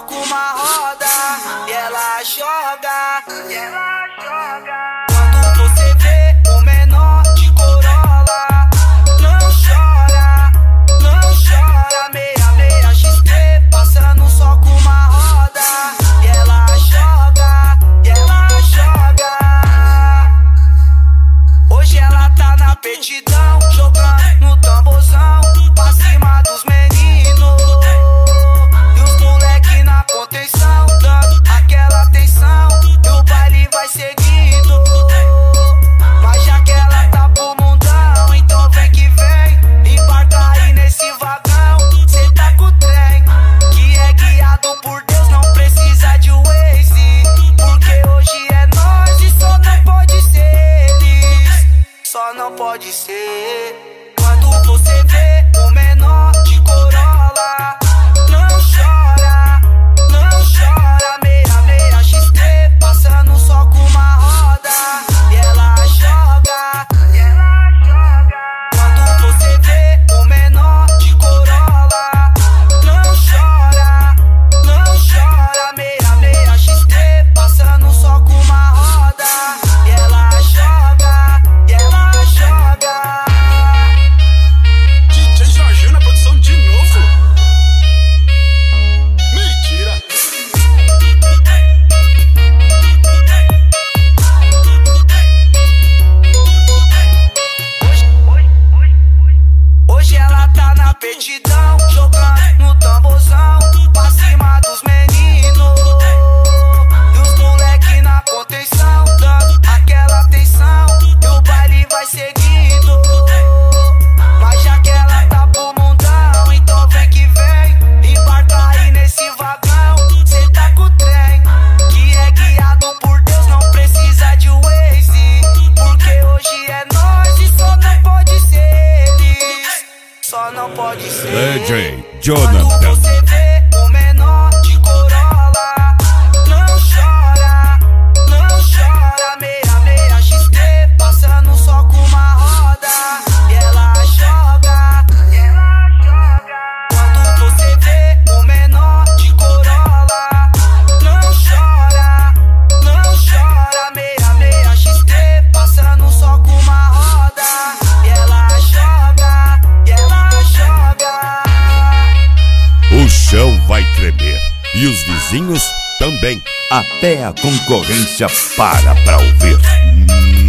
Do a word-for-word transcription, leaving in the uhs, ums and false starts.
só com uma roda e ela joga, e ela joga. Quando você vê o menor de Corolla, não chora, não chora. Meia, meia X T, passando só com uma roda e ela joga, e ela joga. Hoje ela tá na petidão, jogando no tamborzão, pra cima dos meninos. E os moleque na contenção, dando aquela atenção, e o baile vai seguindo. Mas já que ela tá pro mundão, então vem que vem, embarca aí nesse vagão. Cê tá com o trem, que é guiado por Deus, não precisa de Waze. Porque hoje é nós e só não pode ser eles, só não pode ser. Quando você vê o menor de Corolla, não chora, não chora. Meia, meia X T, passando só com uma roda e ela joga, e ela joga. Quando você vê o menor de Corolla, não chora, não chora. Meia, meia X T, passando só com uma roda e ela joga, e ela joga. D J Jorginho na produção de novo? Mentira! Hoje ela tá na petidão, jogando no tamborzão, pra cima dos meninos. E os moleque na contenção, dando aquela atenção, e o baile vai seguindo. Mas já que ela tá pro mundão, então vem que vem, embarca aí nesse vagão. Cê tá com o trem, que é guiado por Deus, não precisa de Waze. Porque hoje é nós e só não pode ser eles, só não pode ser. D J Quando Jonathan. você vê o menor de Corolla, não chora, não chora. Meia, meia X T, passando só com uma roda e ela joga, e ela joga. Quando você vê o menor de Corolla, não chora, não chora. Meia, meia X T, passando só com uma roda e ela joga, e ela joga. O chão vai tremer e os vizinhos também. Até a concorrência para pra ouvir. Hum.